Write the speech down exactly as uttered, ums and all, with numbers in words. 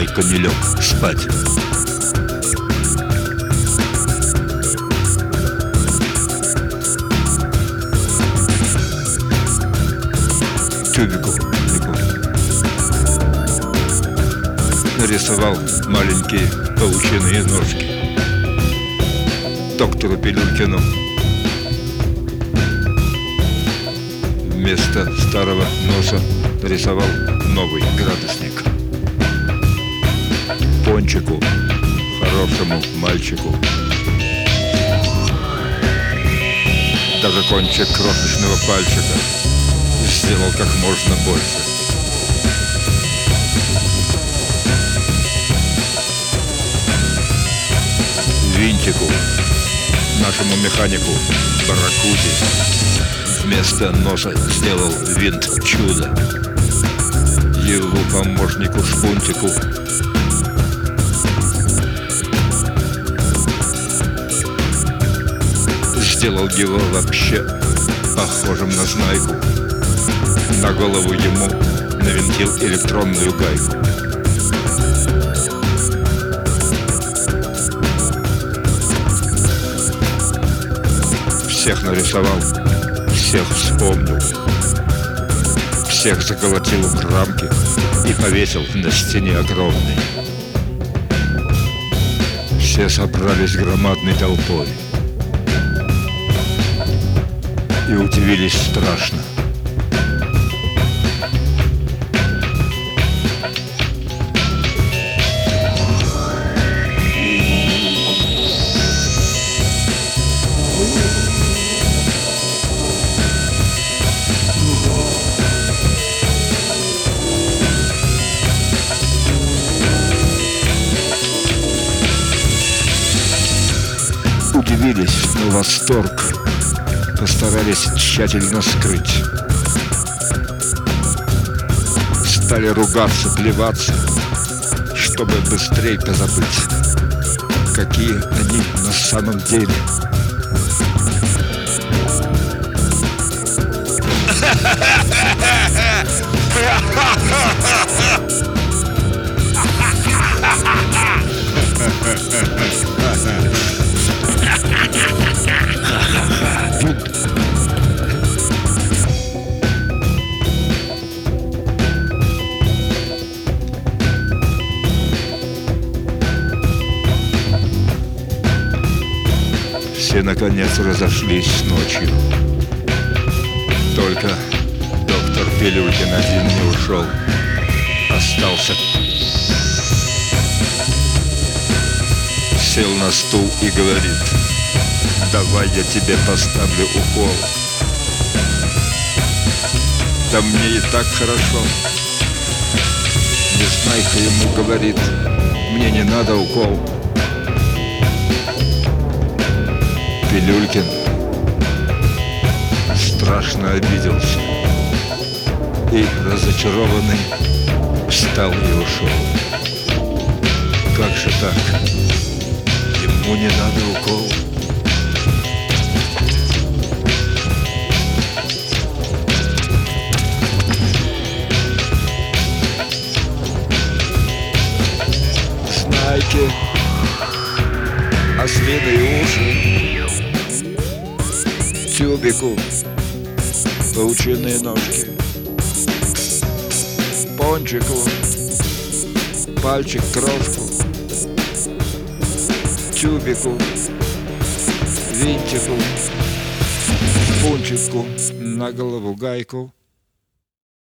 Знайка не лег спать. Тюбику не будет. Нарисовал маленькие паучиные ножки доктору Пилюлькину. Вместо старого носа нарисовал новый градусник. Пончику, хорошему мальчику, даже кончик крошечного пальчика сделал как можно больше. Винтику, нашему механику Барракуде, вместо носа сделал винт чудо. Его помощнику Шпунтику сделал его вообще похожим на Знайку. На голову ему навинтил электронную гайку. Всех нарисовал, всех вспомнил, всех заколотил в рамки и повесил на стене огромной. Все собрались громадной толпой и удивились страшно. Удивились, но восторг постарались тщательно скрыть. Стали ругаться, плеваться, чтобы быстрее позабыть, какие они на самом деле. Все наконец разошлись ночью. Только доктор Пилюлькин один не ушел, остался. Сел на стул и говорит: давай я тебе поставлю укол. Да мне и так хорошо. Незнайка ему говорит: мне не надо укол. Пилюлькин страшно обиделся и, разочарованный, встал и ушел. Как же так? Ему не надо укол. Знайки, ослиные уши, Тюбику паучиные ножки, Пончику пальчик крошку, Тюбику, Винтику, Шпунчику на голову гайку.